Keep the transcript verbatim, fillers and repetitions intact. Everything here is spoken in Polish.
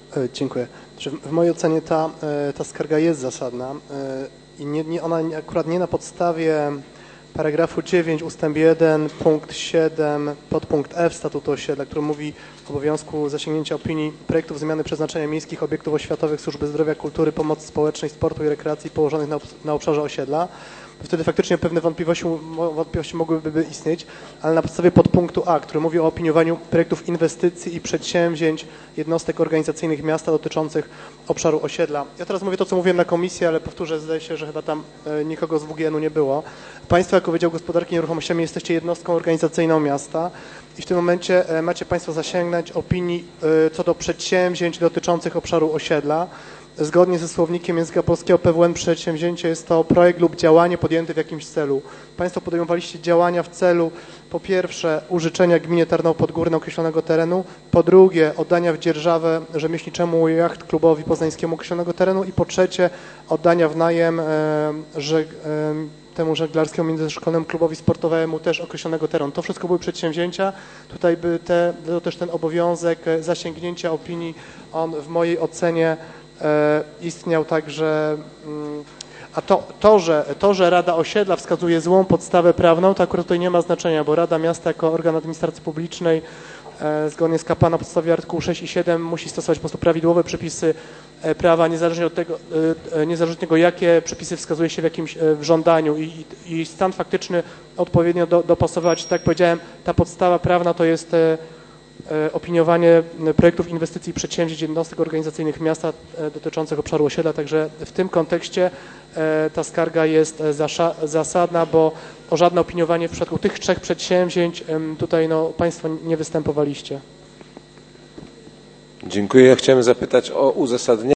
Dziękuję. W mojej ocenie ta, ta skarga jest zasadna i nie, nie, ona akurat nie na podstawie paragrafu dziewięć ustęp jeden punkt siedem podpunkt F statutu osiedla, który mówi o obowiązku zasięgnięcia opinii projektów zmiany przeznaczenia miejskich obiektów oświatowych, służby zdrowia, kultury, pomocy społecznej, sportu i rekreacji położonych na, na obszarze osiedla. Wtedy faktycznie pewne wątpliwości, wątpliwości mogłyby istnieć, ale na podstawie podpunktu A, który mówi o opiniowaniu projektów inwestycji i przedsięwzięć jednostek organizacyjnych miasta dotyczących obszaru osiedla. Ja teraz mówię to, co mówiłem na komisji, ale powtórzę, zdaje się, że chyba tam nikogo z W G N-u nie było. Państwo jako Wydział Gospodarki Nieruchomościami jesteście jednostką organizacyjną miasta i w tym momencie macie Państwo zasięgnąć opinii co do przedsięwzięć dotyczących obszaru osiedla. Zgodnie ze słownikiem języka polskiego P W N przedsięwzięcie jest to projekt lub działanie podjęte w jakimś celu. Państwo podejmowaliście działania w celu po pierwsze użyczenia gminie Tarnów Podgórne określonego terenu, po drugie oddania w dzierżawę rzemieślniczemu jacht klubowi poznańskiemu określonego terenu i po trzecie oddania w najem e, że, e, temu żeglarskiemu międzyszkolnemu klubowi sportowemu też określonego terenu. To wszystko były przedsięwzięcia. Tutaj by te, to też ten obowiązek zasięgnięcia opinii, on w mojej ocenie istniał także, a to, to, że, to, że Rada Osiedla wskazuje złą podstawę prawną, to akurat tutaj nie ma znaczenia, bo Rada Miasta jako organ administracji publicznej zgodnie z K P a na podstawie artykułu sześć i siedem musi stosować po prostu prawidłowe przepisy prawa, niezależnie od tego, niezależnie od tego jakie przepisy wskazuje się w jakimś w żądaniu i, i stan faktyczny odpowiednio do, dopasować. Tak jak powiedziałem, ta podstawa prawna to jest opiniowanie projektów inwestycji i przedsięwzięć jednostek organizacyjnych miasta dotyczących obszaru osiedla, także w tym kontekście ta skarga jest zasadna, bo o żadne opiniowanie w przypadku tych trzech przedsięwzięć tutaj no, Państwo nie występowaliście. Dziękuję. Chciałem zapytać o uzasadnienie.